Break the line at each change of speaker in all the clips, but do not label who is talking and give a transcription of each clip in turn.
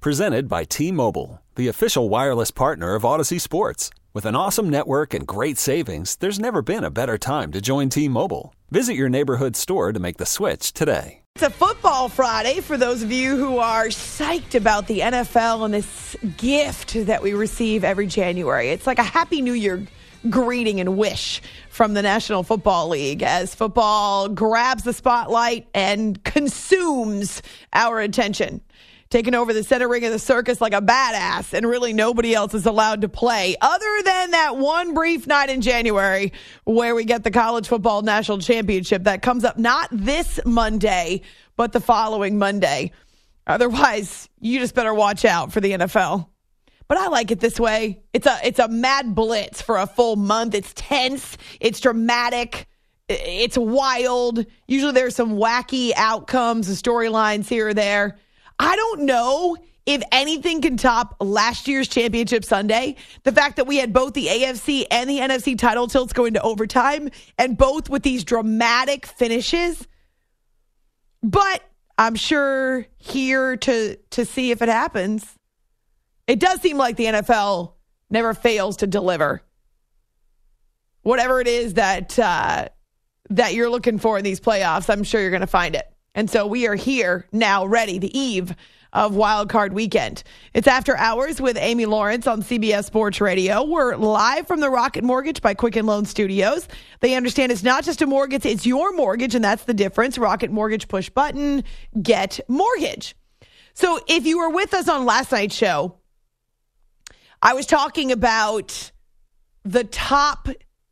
Presented by T-Mobile, the official wireless partner of Odyssey Sports. With an awesome network and great savings, there's never been a better time to join T-Mobile. Visit your neighborhood store to make the switch today.
It's a football Friday for those of you who are psyched about the NFL and this gift that we receive every January. It's like a Happy New Year greeting and wish from the National Football League as football grabs the spotlight and consumes our attention, taking over the center ring of the circus like a badass, and really nobody else is allowed to play other than that one brief night in January where we get the college football national championship that comes up not this Monday, but the following Monday. Otherwise, you just better watch out for the NFL. But I like it this way. It's a mad blitz for a full month. It's tense. It's dramatic. It's wild. Usually there's some wacky outcomes, the storylines here or there. I don't know if anything can top last year's championship Sunday. The fact that we had both the AFC and the NFC title tilts going to overtime, and both with these dramatic finishes. But I'm sure here to see if it happens. It does seem like the NFL never fails to deliver. Whatever it is that you're looking for in these playoffs, I'm sure you're going to find it. And so we are here now, ready, the eve of Wild Card Weekend. It's After Hours with Amy Lawrence on CBS Sports Radio. We're live from the Rocket Mortgage by Quicken Loan Studios. They understand it's not just a mortgage, it's your mortgage, and that's the difference. Rocket Mortgage, push button, get mortgage. So if you were with us on last night's show, I was talking about the top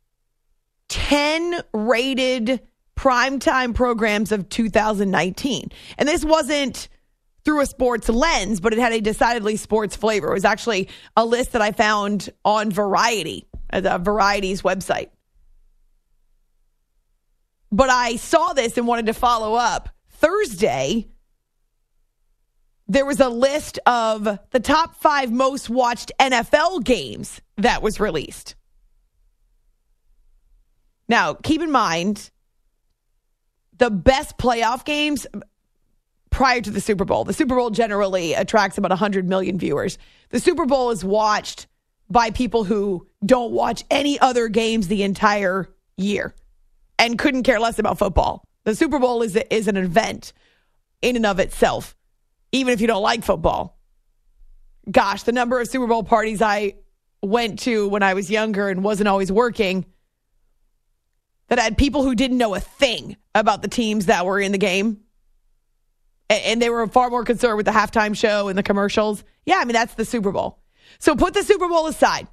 10 rated primetime programs of 2019. And this wasn't through a sports lens, but it had a decidedly sports flavor. It was actually a list that I found on Variety, Variety's website. But I saw this and wanted to follow up. Thursday, there was a list of the top 5 most watched NFL games that was released. Now, keep in mind, the best playoff games prior to the Super Bowl. The Super Bowl generally attracts about 100 million viewers. The Super Bowl is watched by people who don't watch any other games the entire year and couldn't care less about football. The Super Bowl is an event in and of itself, even if you don't like football. Gosh, the number of Super Bowl parties I went to when I was younger and wasn't always working that had people who didn't know a thing about the teams that were in the game. And they were far more concerned with the halftime show and the commercials. Yeah, I mean, that's the Super Bowl. So put the Super Bowl aside.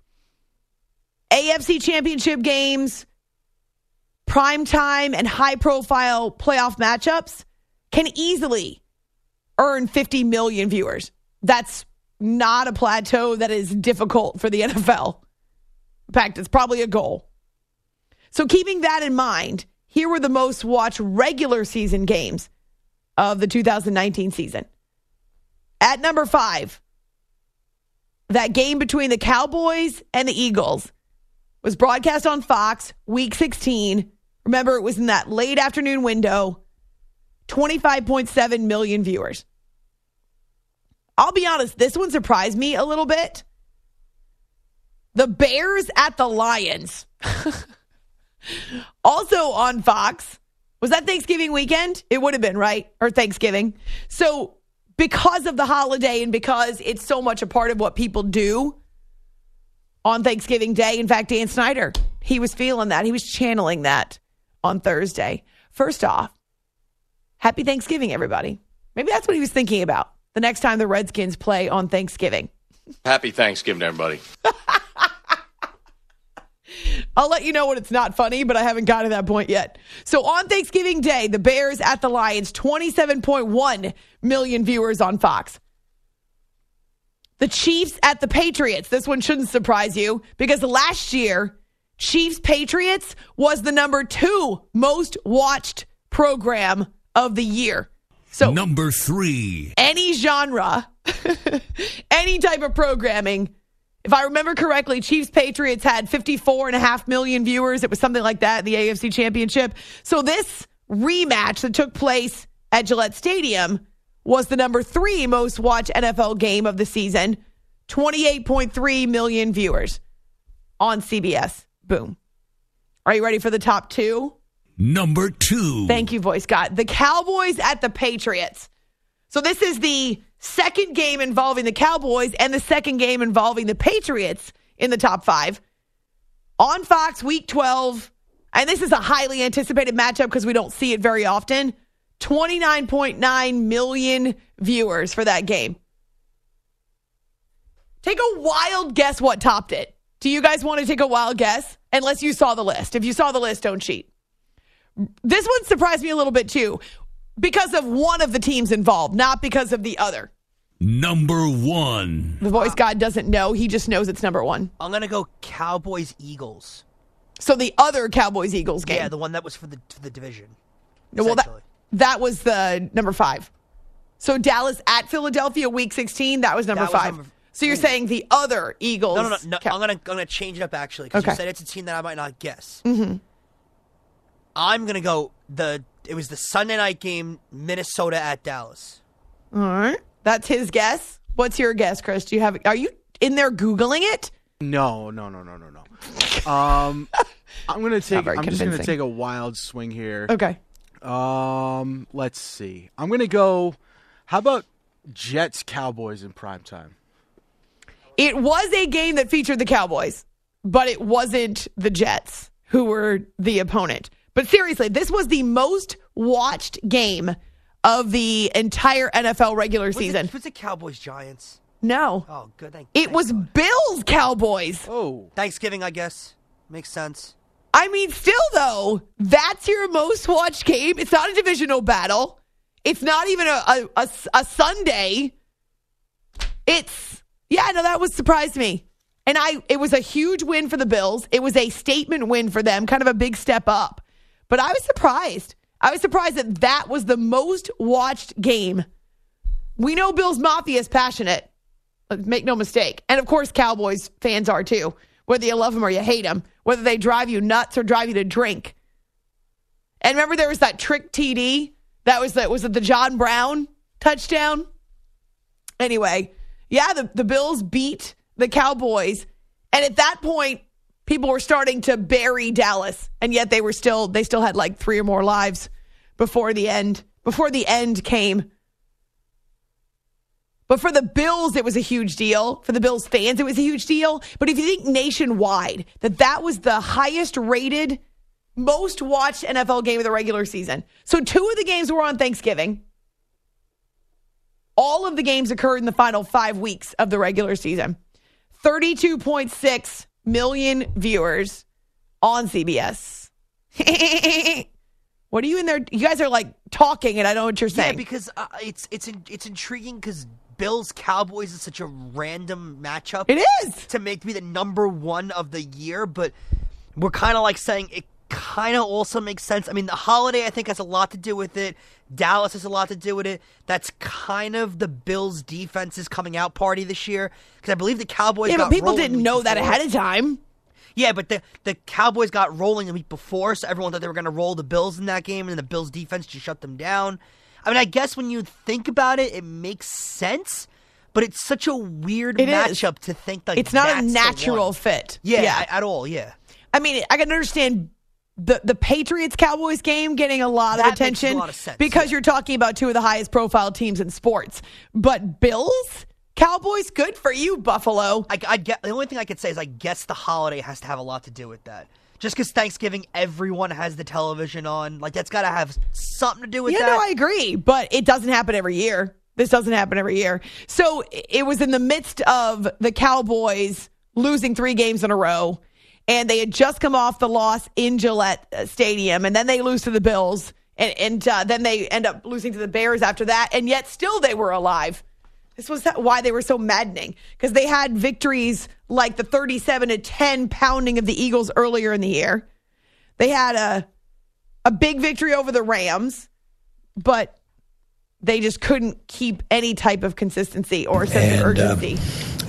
AFC championship games, primetime and high-profile playoff matchups can easily earn 50 million viewers. That's not a plateau that is difficult for the NFL. In fact, it's probably a goal. So keeping that in mind, here were the most watched regular season games of the 2019 season. At number 5, that game between the Cowboys and the Eagles was broadcast on Fox, Week 16. Remember, it was in that late afternoon window, 25.7 million viewers. I'll be honest, this one surprised me a little bit. The Bears at the Lions. Also on Fox. Was that Thanksgiving weekend? It would have been, right? Or Thanksgiving. So because of the holiday and because it's so much a part of what people do on Thanksgiving Day. In fact, Dan Snyder, he was feeling that. He was channeling that on Thursday. First off, happy Thanksgiving, everybody. Maybe that's what he was thinking about the next time the Redskins play on Thanksgiving.
Happy Thanksgiving, everybody.
I'll let you know when it's not funny, but I haven't got to that point yet. So on Thanksgiving Day, the Bears at the Lions, 27.1 million viewers on Fox. The Chiefs at the Patriots. This one shouldn't surprise you because last year, Chiefs-Patriots was the number 2 most watched program of the year. So
number 3.
Any genre, any type of programming. If I remember correctly, Chiefs-Patriots had 54.5 million viewers. It was something like that in the AFC Championship. So this rematch that took place at Gillette Stadium was the number 3 most watched NFL game of the season. 28.3 million viewers on CBS. Boom. Are you ready for the top 2?
Number 2.
Thank you, Voice God. The Cowboys at the Patriots. So this is the second game involving the Cowboys and the second game involving the Patriots in the top 5. On Fox, Week 12. And this is a highly anticipated matchup because we don't see it very often. 29.9 million viewers for that game. Take a wild guess what topped it. Do you guys want to take a wild guess? Unless you saw the list. If you saw the list, don't cheat. This one surprised me a little bit too because of one of the teams involved, not because of the other.
Number 1.
The Voice God doesn't know. He just knows it's number 1.
I'm going to go Cowboys-Eagles.
So the other Cowboys-Eagles game.
Yeah, the one that was for the division.
Well, that was the number 5. So Dallas at Philadelphia, Week 16, that was number 5. So you're saying the other Eagles?
No. I'm gonna change it up actually because you said it's a team that I might not guess.
Mm-hmm.
I'm gonna go it was the Sunday night game, Minnesota at Dallas.
All right, that's his guess. What's your guess, Chris? Are you in there Googling it?
No. I'm just gonna take a wild swing here.
Okay.
Let's see. I'm gonna go. How about Jets Cowboys in primetime?
It was a game that featured the Cowboys, but it wasn't the Jets who were the opponent. But seriously, this was the most watched game of the entire NFL regular season.
Was it Cowboys-Giants?
No.
Oh, good.
It was Bills-Cowboys.
Oh.
Thanksgiving, I guess. Makes sense.
I mean, still, though, that's your most watched game. It's not a divisional battle. It's not even a Sunday. That was surprised me. And it was a huge win for the Bills. It was a statement win for them, kind of a big step up. But I was surprised. I was surprised that was the most watched game. We know Bills Mafia is passionate. Make no mistake. And, of course, Cowboys fans are, too. Whether you love them or you hate them. Whether they drive you nuts or drive you to drink. And remember there was that trick TD? Was it the John Brown touchdown? Anyway, yeah, the Bills beat the Cowboys. And at that point, people were starting to bury Dallas. And yet they still had like 3 or more lives before the end came. But for the Bills, it was a huge deal. For the Bills fans, it was a huge deal. But if you think nationwide, that was the highest rated, most watched NFL game of the regular season. So 2 of the games were on Thanksgiving. All of the games occurred in the final 5 weeks of the regular season. 32.6 million viewers on CBS. What are you in there? You guys are like talking and I don't know what you're saying.
Yeah, because it's intriguing because Bills Cowboys is such a random matchup.
It is
to make me the number 1 of the year, but we're kind of like saying it kind of also makes sense. I mean, the holiday I think has a lot to do with it. Dallas has a lot to do with it. That's kind of the Bills defense's coming out party this year because I believe the Cowboys.
Yeah,
got
but people
rolling
didn't know that ahead of time.
Yeah, but the Cowboys got rolling the week before, so everyone thought they were going to roll the Bills in that game, and the Bills defense just shut them down. I mean, I guess when you think about it, it makes sense, but it's such a weird matchup to think like
it's not a natural fit.
Yeah, at all. Yeah,
I mean, I can understand the Patriots-Cowboys game getting a lot of attention
makes a lot of sense,
because you're talking about 2 of the highest profile teams in sports. But Bills, Cowboys, good for you, Buffalo.
The only thing I could say is I guess the holiday has to have a lot to do with that. Just because Thanksgiving, everyone has the television on. Like, that's got to have something to do with that.
Yeah, no, I agree. But it doesn't happen every year. This doesn't happen every year. So it was in the midst of the Cowboys losing 3 games in a row. And they had just come off the loss in Gillette Stadium. And then they lose to the Bills. And then they end up losing to the Bears after that. And yet still they were alive. This was why they were so maddening. Because they had victories like the 37-10 pounding of the Eagles earlier in the year. They had a big victory over the Rams. But they just couldn't keep any type of consistency or sense of urgency.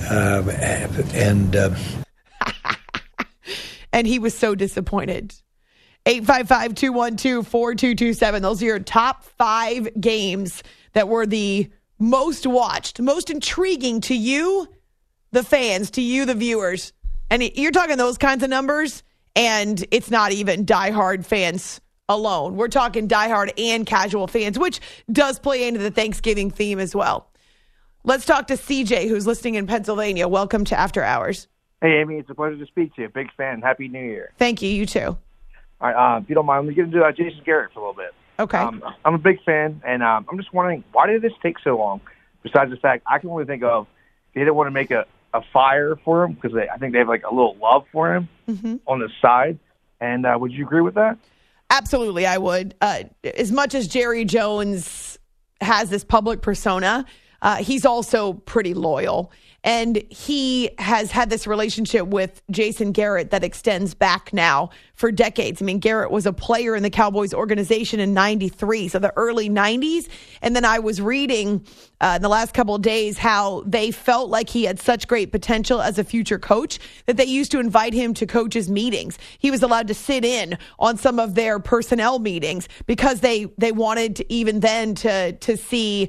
And he was so disappointed. 855-212-4227. Those are your top 5 games that were the most watched, most intriguing to you, the fans, to you, the viewers. And you're talking those kinds of numbers, and it's not even diehard fans alone. We're talking diehard and casual fans, which does play into the Thanksgiving theme as well. Let's talk to CJ, who's listening in Pennsylvania. Welcome to After Hours.
Hey, Amy, it's a pleasure to speak to you. Big fan. Happy New Year.
Thank you. You too.
All right, if you don't mind, let me get into Jason Garrett for a little bit.
Okay.
I'm a big fan, and I'm just wondering, why did this take so long? Besides the fact, I can only think of they didn't want to make a fire for him because I think they have like a little love for him on the side. And would you agree with that?
Absolutely, I would. As much as Jerry Jones has this public persona, he's also pretty loyal. And he has had this relationship with Jason Garrett that extends back now for decades. I mean, Garrett was a player in the Cowboys organization in 93, so the early 90s. And then I was reading in the last couple of days how they felt like he had such great potential as a future coach that they used to invite him to coaches' meetings. He was allowed to sit in on some of their personnel meetings because they wanted to, even then to see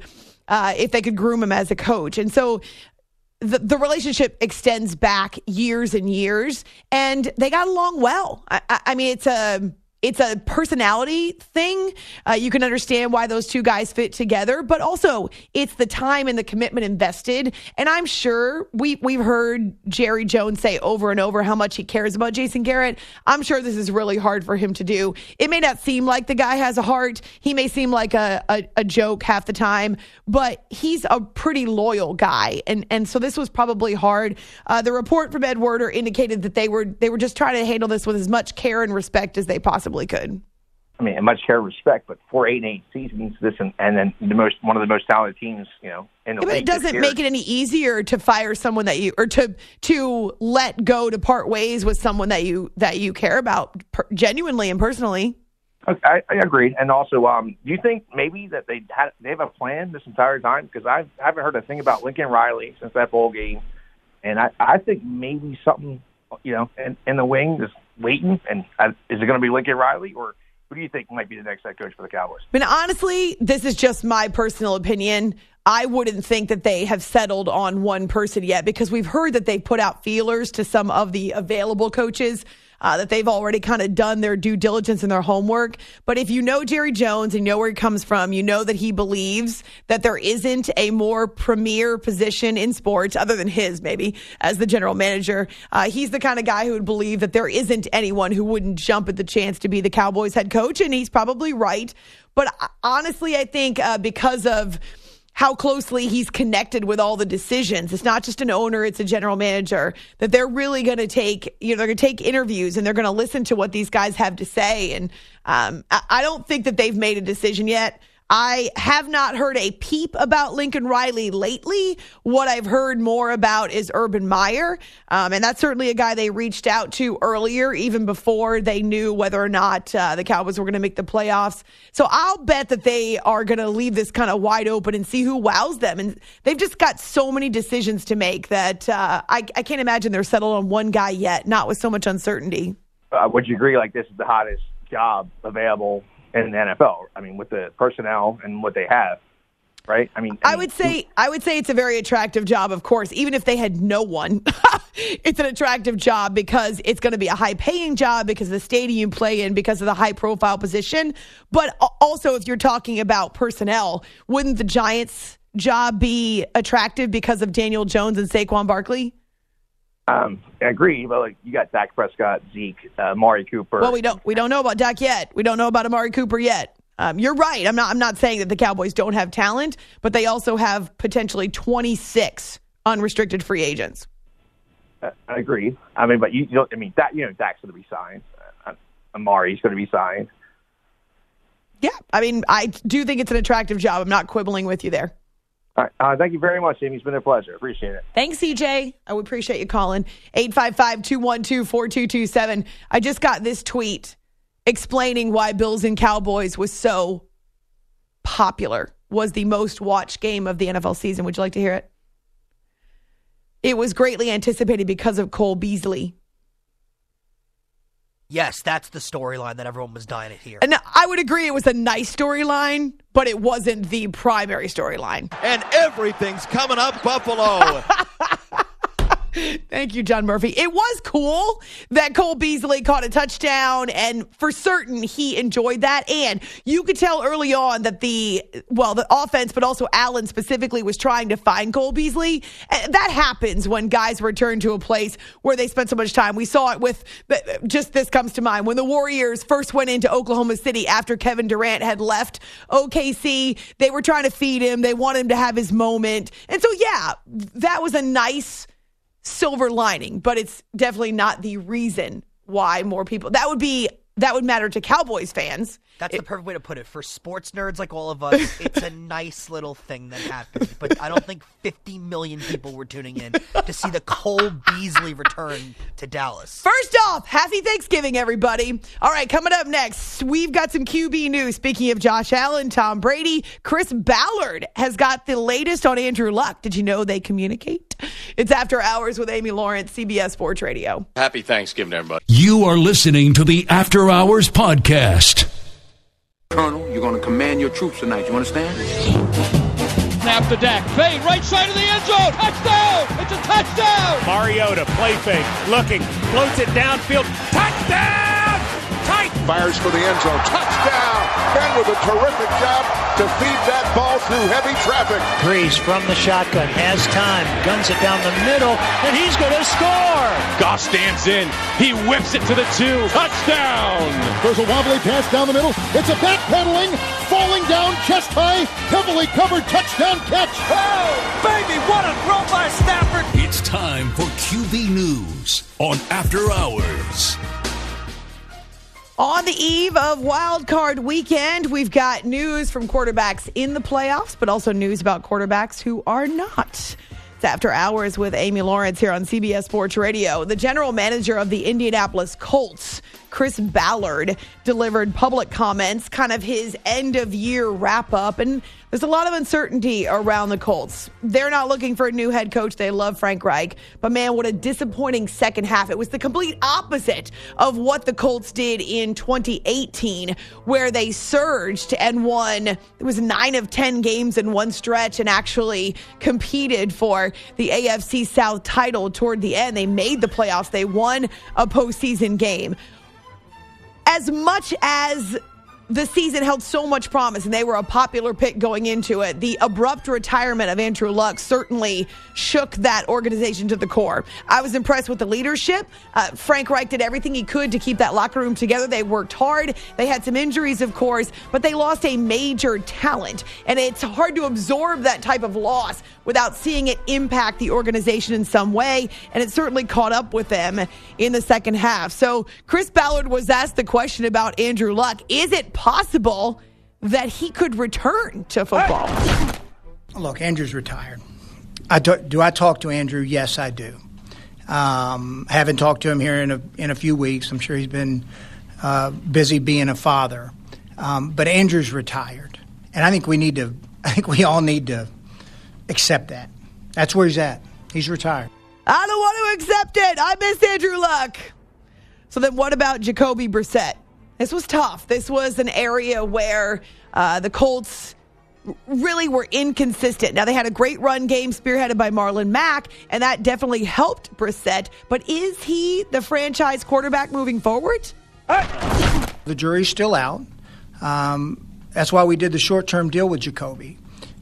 if they could groom him as a coach. And so the relationship extends back years and years, and they got along well. I mean, it's a personality thing. You can understand why those two guys fit together, but also it's the time and the commitment invested. And I'm sure we've heard Jerry Jones say over and over how much he cares about Jason Garrett. I'm sure this is really hard for him to do. It may not seem like the guy has a heart. He may seem like a joke half the time, but he's a pretty loyal guy. And so this was probably hard. The report from Ed Werder indicated that they were just trying to handle this with as much care and respect as they possibly could.
I mean, much care and respect, but 4-8-8 seasons, and then one of the most talented teams, in the league.
But it doesn't make it any easier to fire someone that you, or to let go, to part ways with someone that you care about genuinely and personally.
I agreed. And also, do you think maybe that they have a plan this entire time? Because I haven't heard a thing about Lincoln Riley since that bowl game, and I think maybe something in the wing is waiting. And is it going to be Lincoln Riley, or who do you think might be the next head coach for the Cowboys?
I mean, honestly, this is just my personal opinion. I wouldn't think that they have settled on one person yet, because we've heard that they put out feelers to some of the available coaches, that they've already kind of done their due diligence and their homework. But if you know Jerry Jones and you know where he comes from, you know that he believes that there isn't a more premier position in sports other than his, maybe, as the general manager. He's the kind of guy who would believe that there isn't anyone who wouldn't jump at the chance to be the Cowboys head coach, and he's probably right. But honestly, I think because of how closely he's connected with all the decisions, it's not just an owner, it's a general manager, that they're really going to take, they're going to take interviews and they're going to listen to what these guys have to say. And I don't think that they've made a decision yet. I have not heard a peep about Lincoln Riley lately. What I've heard more about is Urban Meyer. And that's certainly a guy they reached out to earlier, even before they knew whether or not the Cowboys were going to make the playoffs. So I'll bet that they are going to leave this kind of wide open and see who wows them. And they've just got so many decisions to make that I can't imagine they're settled on one guy yet, not with so much uncertainty.
Would you agree, like, this is the hottest job available in the NFL? I mean, with the personnel and what they have, right? I would say it's a very attractive job, of course. Even if they had no one,
it's an attractive job because it's going to be a high-paying job because of the stadium you play in, because of the high-profile position. But also, if you're talking about personnel, wouldn't the Giants' job be attractive because of Daniel Jones and Saquon Barkley?
I agree, but you got Dak Prescott, Zeke, Amari Cooper.
Well, we don't know about Dak yet. We don't know about Amari Cooper yet. You're right. I'm not saying that the Cowboys don't have talent, but they also have potentially 26 unrestricted free agents.
I agree. But Dak's going to be signed. Amari's going to be signed.
Yeah, I do think it's an attractive job. I'm not quibbling with you there.
All right. Thank you very much, Amy. It's been a pleasure. Appreciate it.
Thanks, CJ. I would appreciate you calling. 855-212-4227. I just got this tweet explaining why Bills and Cowboys was so popular, was the most watched game of the NFL season. Would you like to hear it? It was greatly anticipated because of Cole Beasley.
Yes, that's the storyline that everyone was dying to hear.
And I would agree it was a nice storyline, but it wasn't the primary storyline.
And everything's coming up Buffalo.
Thank you, John Murphy. It was cool that Cole Beasley caught a touchdown, and for certain he enjoyed that. And you could tell early on that the offense, but also Allen specifically, was trying to find Cole Beasley. That happens when guys return to a place where they spent so much time. We saw it with, just this comes to mind, when the Warriors first went into Oklahoma City after Kevin Durant had left OKC. They were trying to feed him. They wanted him to have his moment. And so, yeah, that was a nice silver lining, but it's definitely not the reason why more people. That would matter to Cowboys fans.
That's the perfect way to put it. For sports nerds like all of us, it's a nice little thing that happened. But I don't think 50 million people were tuning in to see the Cole Beasley return to Dallas.
First off, happy Thanksgiving, everybody. All right, coming up next, we've got some QB news. Speaking of Josh Allen, Tom Brady, Chris Ballard has got the latest on Andrew Luck. Did you know they communicate? It's After Hours with Amy Lawrence, CBS Sports Radio.
Happy Thanksgiving, everybody.
You are listening to the After Hours Podcast.
Colonel, you're going to command your troops tonight. You understand?
Snap to Dak. Fade, right side of the end zone. Touchdown! It's a touchdown!
Mariota, play fake, looking, floats it downfield. Touchdown! Tight!
Fires for the end zone. Touchdown! Ben with a terrific job to feed that ball through heavy traffic.
Breeze from the shotgun, has time, guns it down the middle, and he's going to score!
Goss stands in. He whips it to the 2. Touchdown!
There's a wobbly pass down the middle. It's a backpedaling, falling down, chest high, heavily covered touchdown catch.
Oh, baby, what a throw by Stafford!
It's time for QB News on After Hours.
On the eve of Wild Card Weekend, we've got news from quarterbacks in the playoffs, but also news about quarterbacks who are not. It's After Hours with Amy Lawrence here on CBS Sports Radio. The general manager of the Indianapolis Colts, Chris Ballard, delivered public comments, kind of his end-of-year wrap-up, and there's a lot of uncertainty around the Colts. They're not looking for a new head coach. They love Frank Reich, but man, what a disappointing second half. It was the complete opposite of what the Colts did in 2018, where they surged and won. It was 9 of 10 games in one stretch and actually competed for the AFC South title toward the end. They made the playoffs. They won a postseason game. As much as the season held so much promise and they were a popular pick going into it, the abrupt retirement of Andrew Luck certainly shook that organization to the core. I was impressed with the leadership. Frank Reich did everything he could to keep that locker room together. They worked hard. They had some injuries, of course, but they lost a major talent. And it's hard to absorb that type of loss without seeing it impact the organization in some way. And it certainly caught up with them in the second half. So Chris Ballard was asked the question about Andrew Luck. Is it possible that he could return to football?
Look, Andrew's retired. Do I talk to Andrew? Yes, I do. Haven't talked to him here in a few weeks. I'm sure he's been busy being a father. But Andrew's retired, and I think we all need to accept that. That's where he's at. He's retired.
I don't want to accept it. I miss Andrew Luck. So then what about Jacoby Brissett? This was tough. This was an area where the Colts really were inconsistent. Now, they had a great run game spearheaded by Marlon Mack, and that definitely helped Brissett. But is he the franchise quarterback moving forward?
The jury's still out. That's why we did the short-term deal with Jacoby.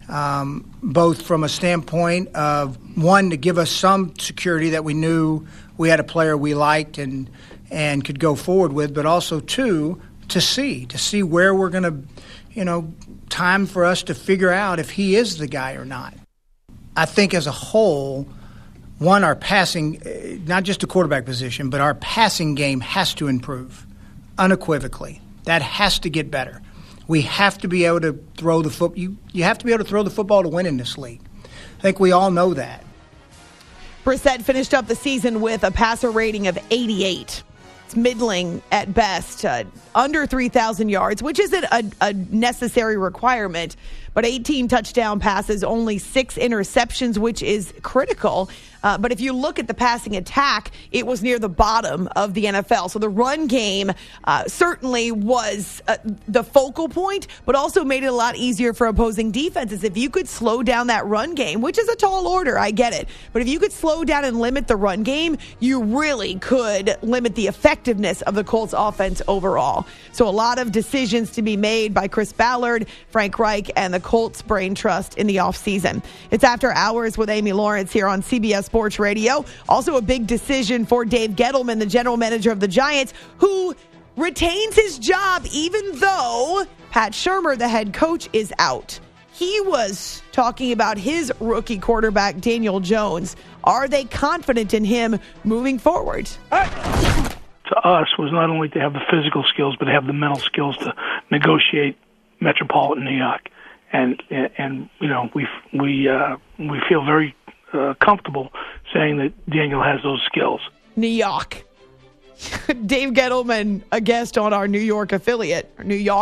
Both from a standpoint of, one, to give us some security that we knew we had a player we liked and could go forward with, but also, two, to see where we're going to, time for us to figure out if he is the guy or not. I think as a whole, one, our passing, not just the quarterback position, but our passing game has to improve unequivocally. That has to get better. We have to be able to throw the football. You have to be able to throw the football to win in this league. I think we all know that.
Brissett finished up the season with a passer rating of 88. It's middling at best, under 3,000 yards, which isn't a necessary requirement. but 18 touchdown passes, only 6 interceptions, which is critical. But if you look at the passing attack, it was near the bottom of the NFL. So the run game certainly was the focal point, but also made it a lot easier for opposing defenses. If you could slow down that run game, which is a tall order, I get it. But if you could slow down and limit the run game, you really could limit the effectiveness of the Colts offense overall. So a lot of decisions to be made by Chris Ballard, Frank Reich, and the Colts Brain Trust in the offseason. It's After Hours with Amy Lawrence here on CBS Sports Radio. Also a big decision for Dave Gettleman, the general manager of the Giants, who retains his job even though Pat Shurmur, the head coach, is out. He was talking about his rookie quarterback, Daniel Jones. Are they confident in him moving forward?
To us was not only to have the physical skills, but to have the mental skills to negotiate metropolitan New York. And you know, we feel very comfortable saying that Daniel has those skills.
New York. Dave Gettleman, a guest on our New York affiliate,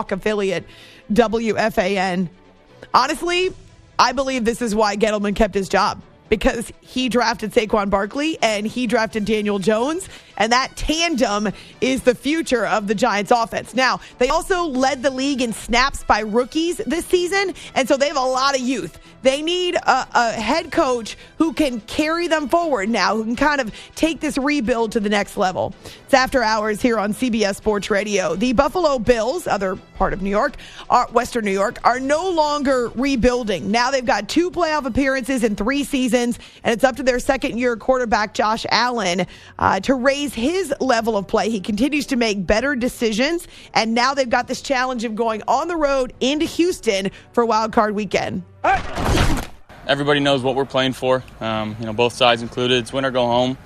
WFAN. Honestly, I believe this is why Gettleman kept his job, because he drafted Saquon Barkley and he drafted Daniel Jones, and that tandem is the future of the Giants offense. Now, they also led the league in snaps by rookies this season, and so they have a lot of youth. They need a head coach who can carry them forward now, who can kind of take this rebuild to the next level. It's After Hours here on CBS Sports Radio. The Buffalo Bills, other part of New York, Western New York, are no longer rebuilding. Now they've got 2 playoff appearances in 3 seasons, and it's up to their second-year quarterback, Josh Allen, to raise his level of play. He continues to make better decisions, and now they've got this challenge of going on the road into Houston for Wild Card Weekend.
Everybody knows what we're playing for. Both sides included. It's win or go home.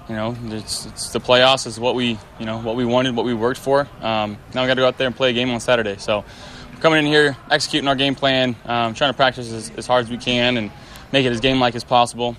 It's the playoffs is what we wanted, what we worked for. Now we got to go out there and play a game on Saturday. So we're coming in here, executing our game plan, trying to practice as hard as we can and make it as game-like as possible.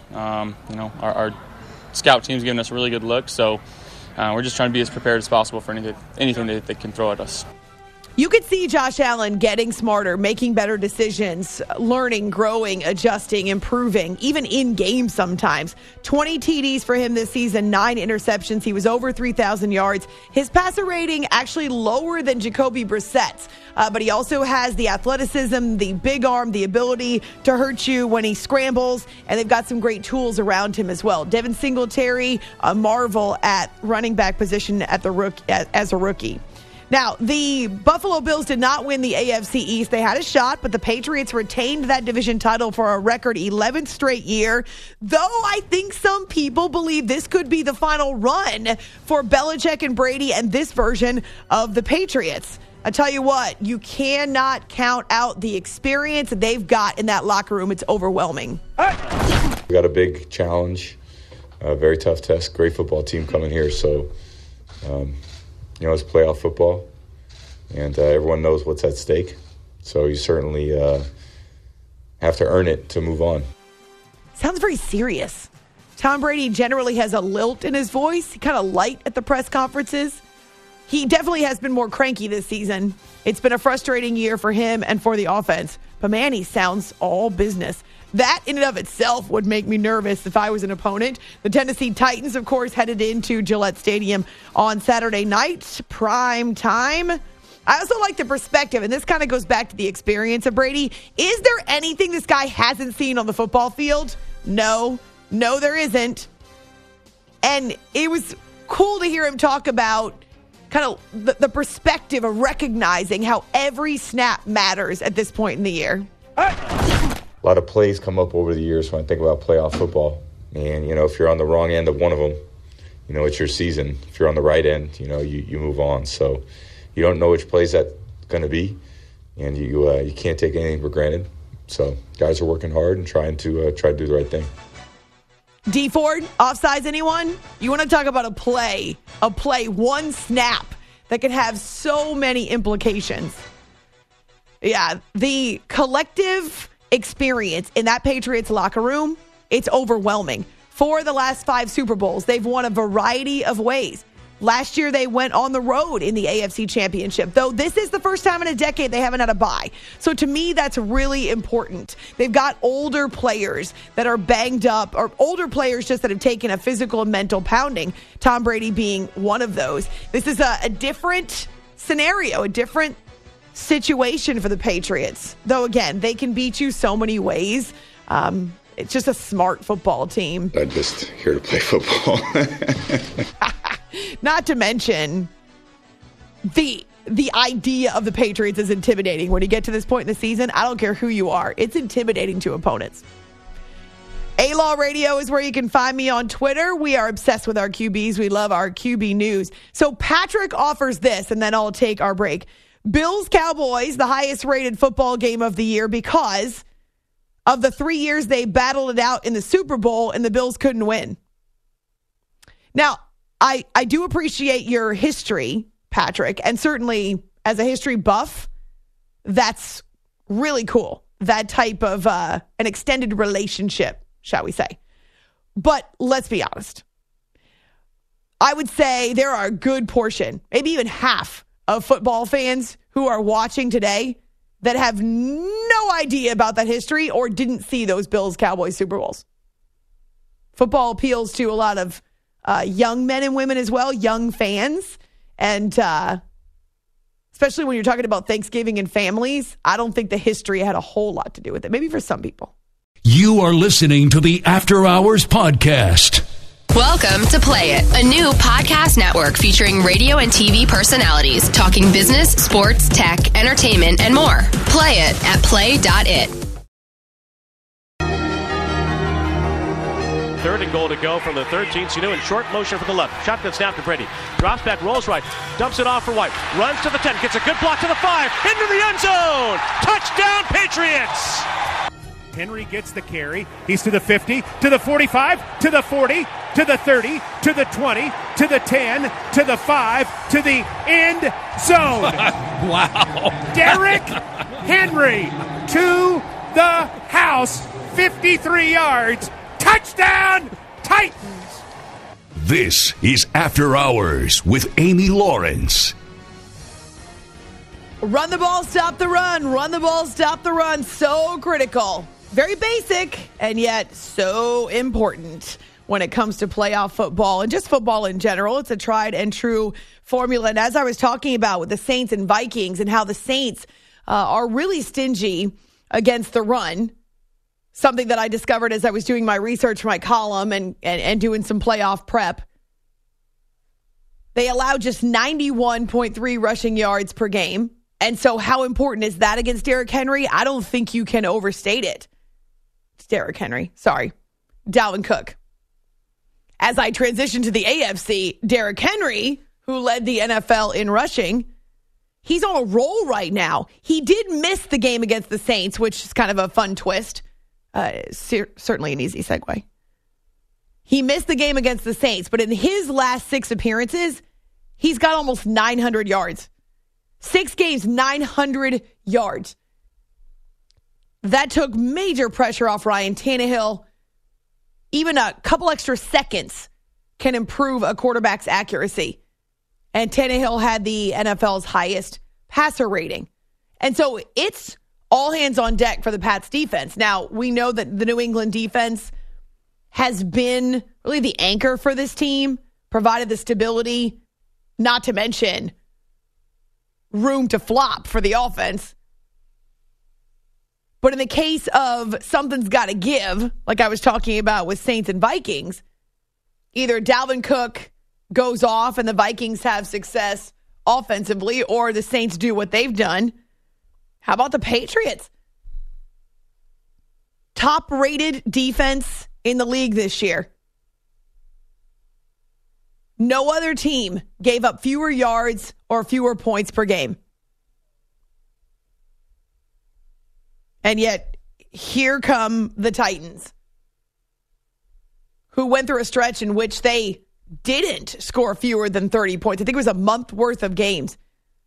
Our scout team's giving us a really good look, so we're just trying to be as prepared as possible for anything that they can throw at us.
You could see Josh Allen getting smarter, making better decisions, learning, growing, adjusting, improving, even in games sometimes. 20 TDs for him this season, 9 interceptions. He was over 3,000 yards. His passer rating actually lower than Jacoby Brissett's, but he also has the athleticism, the big arm, the ability to hurt you when he scrambles, and they've got some great tools around him as well. Devin Singletary, a marvel at running back position as a rookie. Now, the Buffalo Bills did not win the AFC East. They had a shot, but the Patriots retained that division title for a record 11th straight year, though I think some people believe this could be the final run for Belichick and Brady and this version of the Patriots. I tell you what, you cannot count out the experience that they've got in that locker room. It's overwhelming.
We got a big challenge, a very tough test, great football team coming here, so it's playoff football, and everyone knows what's at stake. So you certainly have to earn it to move on.
Sounds very serious. Tom Brady generally has a lilt in his voice, kind of light at the press conferences. He definitely has been more cranky this season. It's been a frustrating year for him and for the offense. But man, he sounds all business. That in and of itself would make me nervous if I was an opponent. The Tennessee Titans, of course, headed into Gillette Stadium on Saturday night, prime time. I also like the perspective, and this kind of goes back to the experience of Brady. Is there anything this guy hasn't seen on the football field? No, there isn't. And it was cool to hear him talk about kind of the perspective of recognizing how every snap matters at this point in the year.
A lot of plays come up over the years when I think about playoff football. And, if you're on the wrong end of one of them, it's your season. If you're on the right end, you move on. So you don't know which plays that's going to be, and you can't take anything for granted. So guys are working hard and trying to do the right thing.
D Ford, offsides anyone? You want to talk about a play, one snap that could have so many implications. Yeah, the collective experience in that Patriots locker room, it's overwhelming. For the last 5 Super Bowls, they've won a variety of ways. Last year, they went on the road in the AFC Championship, though this is the first time in a decade they haven't had a bye. So to me, that's really important. They've got older players that are banged up, or older players just that have taken a physical and mental pounding, Tom Brady being one of those. This is a different scenario, a different situation for the Patriots. Though, again, they can beat you so many ways. It's just a smart football team.
I'm just here to play football.
Not to mention, the idea of the Patriots is intimidating. When you get to this point in the season, I don't care who you are. It's intimidating to opponents. A-Law Radio is where you can find me on Twitter. We are obsessed with our QBs. We love our QB news. So Patrick offers this, and then I'll take our break. Bills-Cowboys, the highest-rated football game of the year because of the 3 years they battled it out in the Super Bowl, and the Bills couldn't win. Now, I do appreciate your history, Patrick, and certainly as a history buff, that's really cool. That type of an extended relationship, shall we say. But let's be honest. I would say there are a good portion, maybe even half of football fans who are watching today that have no idea about that history or didn't see those Bills-Cowboys Super Bowls. Football appeals to a lot of young men and women as well, young fans. And especially when you're talking about Thanksgiving and families, I don't think the history had a whole lot to do with it. Maybe for some people.
You are listening to the After Hours Podcast.
Welcome to Play It, a new podcast network featuring radio and TV personalities talking business, sports, tech, entertainment, and more. Play it at play.it.
3rd and goal to go from the 13. Sanu in short motion from the left. Shotgun snap to Brady. Drops back, rolls right. Dumps it off for White. Runs to the 10. Gets a good block to the 5. Into the end zone. Touchdown, Patriots. Henry gets the carry. He's to the 50, to the 45, to the 40, to the 30, to the 20, to the 10, to the 5, to the end zone.
Wow.
Derrick Henry to the house. 53 yards. Touchdown, Titans!
This is After Hours with Amy Lawrence.
Run the ball, stop the run. Run the ball, stop the run. So critical. Very basic, and yet so important when it comes to playoff football and just football in general. It's a tried and true formula. And as I was talking about with the Saints and Vikings and how the Saints are really stingy against the run, something that I discovered as I was doing my research for my column and doing some playoff prep. They allow just 91.3 rushing yards per game. And so how important is that against Derrick Henry? I don't think you can overstate it. It's Derrick Henry. Sorry. Dalvin Cook. As I transition to the AFC, Derrick Henry, who led the NFL in rushing, he's on a roll right now. He did miss the game against the Saints, which is kind of a fun twist. Certainly an easy segue. He missed the game against the Saints, but in his last 6 appearances, he's got almost 900 yards. 6 games, 900 yards. That took major pressure off Ryan Tannehill. Even a couple extra seconds can improve a quarterback's accuracy. And Tannehill had the NFL's highest passer rating. And so it's all hands on deck for the Pats defense. Now, we know that the New England defense has been really the anchor for this team, provided the stability, not to mention room to flop for the offense. But in the case of something's got to give, like I was talking about with Saints and Vikings, either Dalvin Cook goes off and the Vikings have success offensively, or the Saints do what they've done. How about the Patriots? Top-rated defense in the league this year. No other team gave up fewer yards or fewer points per game. And yet, here come the Titans, who went through a stretch in which they didn't score fewer than 30 points. I think it was a month worth of games.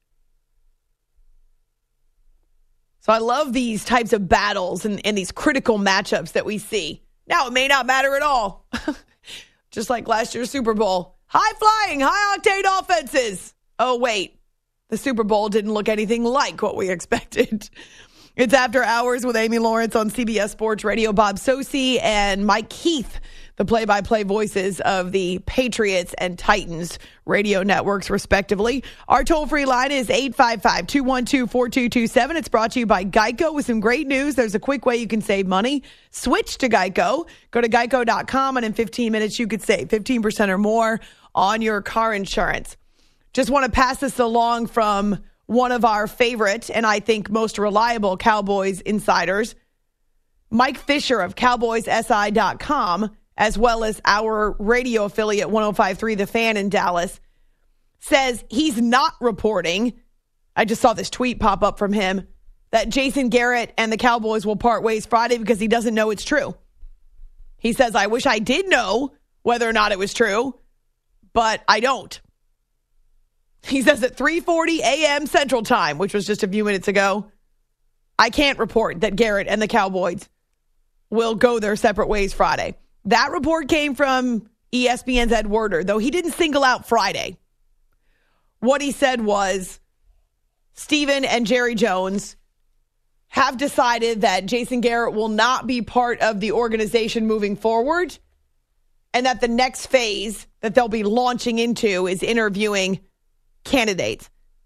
So I love these types of battles and these critical matchups that we see. Now, it may not matter at all. Just like last year's Super Bowl. high-flying, high-octane offenses. Oh, wait. The Super Bowl didn't look anything like what we expected. It's After Hours with Amy Lawrence on CBS Sports Radio. Bob Socci and Mike Heath, the play-by-play voices of the Patriots and Titans radio networks, respectively. Our toll-free line is 855-212-4227. It's brought to you by Geico with some great news. There's a quick way you can save money. Switch to Geico. Go to geico.com, and in 15 minutes, you could save 15% or more on your car insurance. Just want to pass this along from one of our favorite and I think most reliable Cowboys insiders, Mike Fisher of CowboysSI.com, as well as our radio affiliate 105.3 The Fan in Dallas, says he's not reporting, I just saw this tweet pop up from him, that Jason Garrett and the Cowboys will part ways Friday because he doesn't know it's true. He says, I wish I did know whether or not it was true, but I don't. He says at 3:40 a.m. Central Time, which was just a few minutes ago, I can't report that Garrett and the Cowboys will go their separate ways Friday. That report came from ESPN's Ed Werder, though he didn't single out Friday. What he said was Stephen and Jerry Jones have decided that Jason Garrett will not be part of the organization moving forward, and that the next phase that they'll be launching into is interviewing candidates.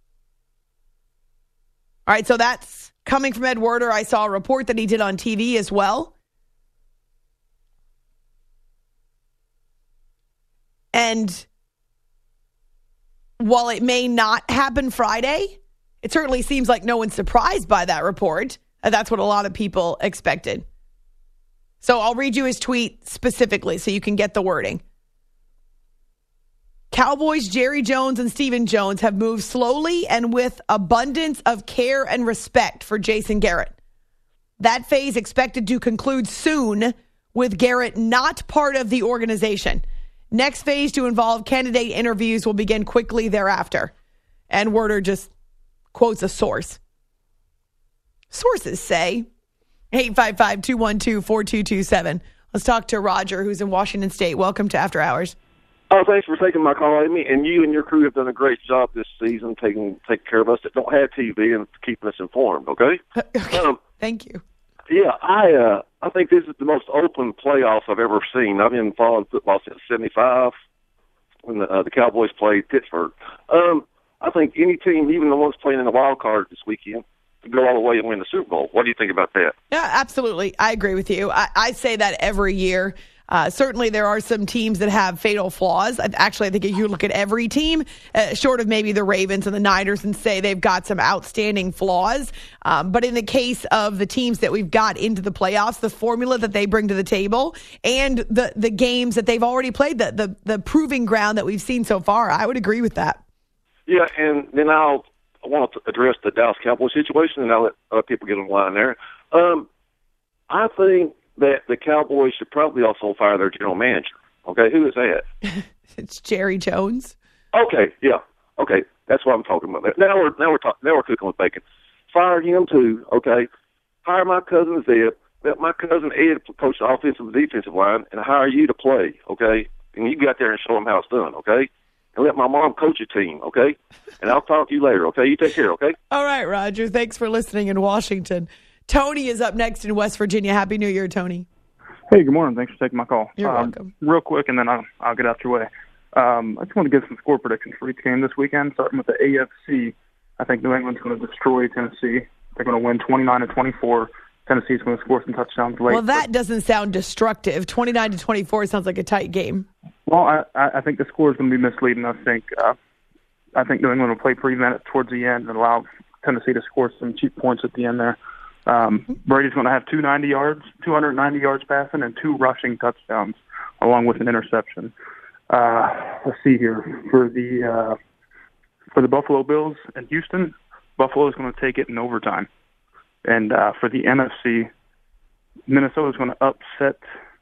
All right, so that's coming from Ed Werder. I saw a report that he did on TV as well. And while it may not happen Friday, it certainly seems like no one's surprised by that report. That's what a lot of people expected. So I'll read you his tweet specifically so you can get the wording. Cowboys Jerry Jones and Stephen Jones have moved slowly and with abundance of care and respect for Jason Garrett. That phase expected to conclude soon, with Garrett not part of the organization. Next phase to involve candidate interviews will begin quickly thereafter. And Werder just quotes a source. Sources say, 855-212-4227. Let's talk to Roger, who's in Washington State. Welcome to After Hours.
Oh, thanks for taking my call, Amy. And you and your crew have done a great job this season taking care of us that don't have TV and keeping us informed, okay?
Thank you.
Yeah, I think this is the most open playoffs I've ever seen. I've been following football since '75 when the Cowboys played Pittsburgh. I think any team, even the ones playing in the wild card this weekend, could go all the way and win the Super Bowl. What do you think about that? Yeah,
absolutely. I agree with you. I say that every year. Certainly there are some teams that have fatal flaws. Actually, I think if you look at every team, short of maybe the Ravens and the Niners, and say they've got some outstanding flaws. But in the case of the teams that we've got into the playoffs, the formula that they bring to the table and the games that they've already played, the proving ground that we've seen so far, I would agree with that.
Yeah, and then I want to address the Dallas Cowboys situation, and I'll let other people get on the line there. I think that the Cowboys should probably also fire their general manager. Okay, who is that?
It's Jerry Jones.
Okay, yeah, okay, that's what I'm talking about. Now we're cooking with bacon. Fire him too. Okay, hire my cousin Zeb. Let my cousin Ed coach the offensive and defensive line, and hire you to play. Okay, and you get there and show them how it's done. Okay, and let my mom coach your team. Okay, and I'll talk to you later. Okay, you take care. Okay.
All right, Roger. Thanks for listening in Washington. Tony is up next in West Virginia. Happy New Year, Tony.
Hey, good morning. Thanks for taking my call.
You're welcome.
Real quick, and then I'll get out your way. I just want to give some score predictions for each game this weekend, starting with the AFC. I think New England's going to destroy Tennessee. They're going to win 29-24. Tennessee's going to score some touchdowns late.
Well, that doesn't sound destructive. 29-24 sounds like a tight game.
Well, I think the score is going to be misleading. I think New England will play prevent it towards the end and allow Tennessee to score some cheap points at the end there. Brady's going to have 290 yards passing and 2 rushing touchdowns, along with an interception. Let's see here for the Buffalo Bills in Houston. Buffalo is going to take it in overtime, and for the NFC, Minnesota is going to upset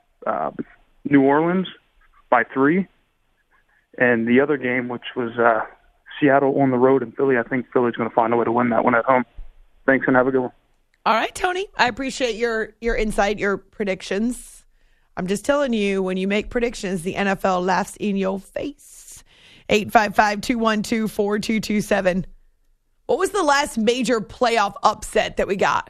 New Orleans by 3. And the other game, which was Seattle on the road in Philly, I think Philly's going to find a way to win that one at home. Thanks, and have a good one.
All right, Tony. I appreciate your insight, your predictions. I'm just telling you, when you make predictions, the NFL laughs in your face. 855-212-4227. What was the last major playoff upset that we got?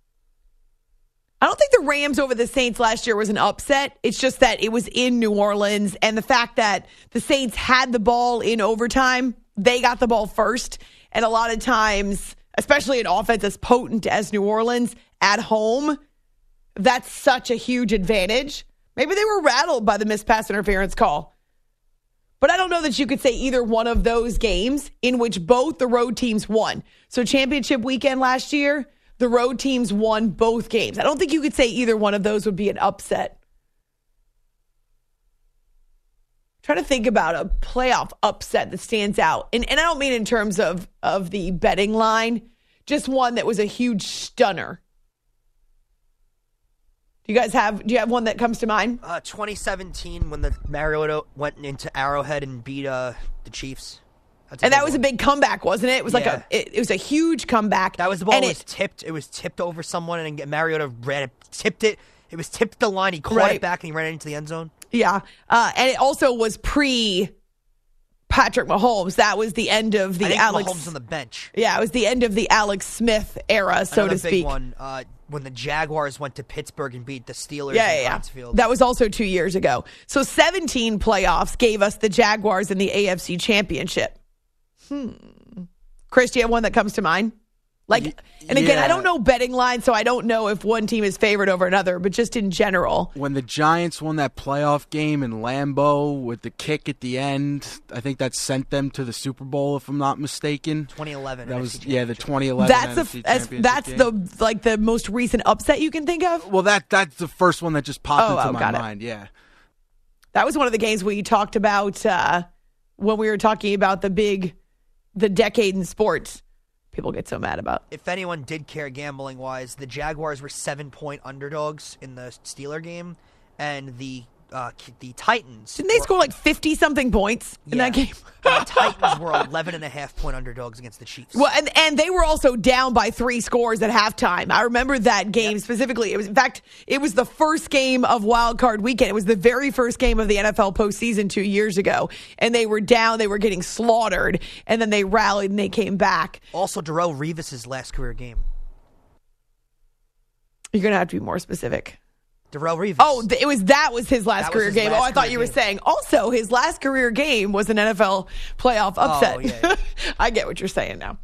I don't think the Rams over the Saints last year was an upset. It's just that it was in New Orleans, and the fact that the Saints had the ball in overtime, they got the ball first. And a lot of times, especially an offense as potent as New Orleans at home, that's such a huge advantage. Maybe they were rattled by the missed pass interference call. But I don't know that you could say either one of those games in which both the road teams won. So championship weekend last year, the road teams won both games. I don't think you could say either one of those would be an upset. Try to think about a playoff upset that stands out. And I don't mean in terms of the betting line, just one that was a huge stunner. Do you have one that comes to mind?
2017 when the Mariota went into Arrowhead and beat the Chiefs.
And that was a big comeback, wasn't it? It was it was a huge comeback.
That was the ball was tipped. It was tipped over someone, and Mariota tipped it. It was tipped the line. He caught it back, and he ran it into the end zone.
Yeah, and it also was pre-Patrick Mahomes. That was the end of the Alex
Mahomes on the bench.
Yeah, it was the end of the Alex Smith era, so to speak.
Another big one when the Jaguars went to Pittsburgh and beat the Steelers.
Yeah. That was also 2 years ago. So 17 playoffs gave us the Jaguars in the AFC Championship. Chris, do you have one that comes to mind? And again, I don't know betting lines, so I don't know if one team is favored over another, but just in general.
When the Giants won that playoff game in Lambeau with the kick at the end, I think that sent them to the Super Bowl, if I'm not mistaken.
2011.
That was the 2011 NFC Championship
that's
game.
the most recent upset you can think of?
Well, that's the first one that just popped into my mind. Yeah.
That was one of the games we talked about when we were talking about the decade in sports. People get so mad about.
If anyone did care gambling-wise, the Jaguars were 7-point underdogs in the Steeler game, and the Titans...
Didn't they score like 50-something points in that game?
The Titans were 11.5-point underdogs against the Chiefs.
Well, and they were also down by 3 scores at halftime. I remember that game specifically. It was the first game of Wild Card Weekend. It was the very first game of the NFL postseason 2 years ago. And they were down. They were getting slaughtered. And then they rallied and they came back.
Also, Darrelle Revis' last career game.
You're going to have to be more specific.
Darrelle Revis.
Oh, that was his last career game. I thought you were saying also his last career game was an NFL playoff upset.
Oh, yeah.
I get what you're saying now.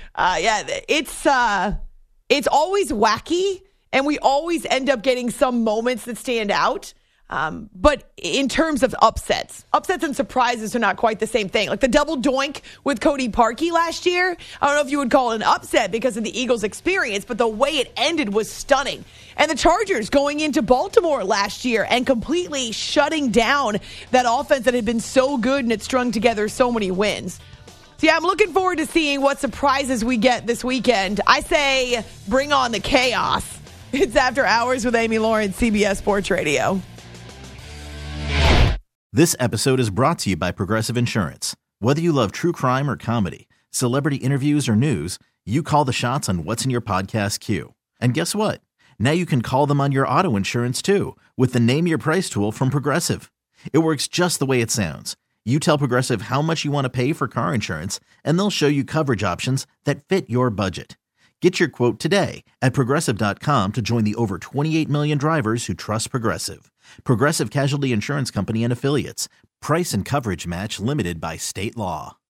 It's always wacky, and we always end up getting some moments that stand out. But in terms of upsets and surprises are not quite the same thing. Like the double doink with Cody Parkey last year, I don't know if you would call it an upset because of the Eagles' experience, but the way it ended was stunning. And the Chargers going into Baltimore last year and completely shutting down that offense that had been so good and had strung together so many wins. So yeah, I'm looking forward to seeing what surprises we get this weekend. I say bring on the chaos. It's After Hours with Amy Lawrence, CBS Sports Radio.
This episode is brought to you by Progressive Insurance. Whether you love true crime or comedy, celebrity interviews or news, you call the shots on what's in your podcast queue. And guess what? Now you can call them on your auto insurance too with the Name Your Price tool from Progressive. It works just the way it sounds. You tell Progressive how much you want to pay for car insurance, and they'll show you coverage options that fit your budget. Get your quote today at Progressive.com to join the over 28 million drivers who trust Progressive. Progressive Casualty Insurance Company and Affiliates. Price and coverage match limited by state law.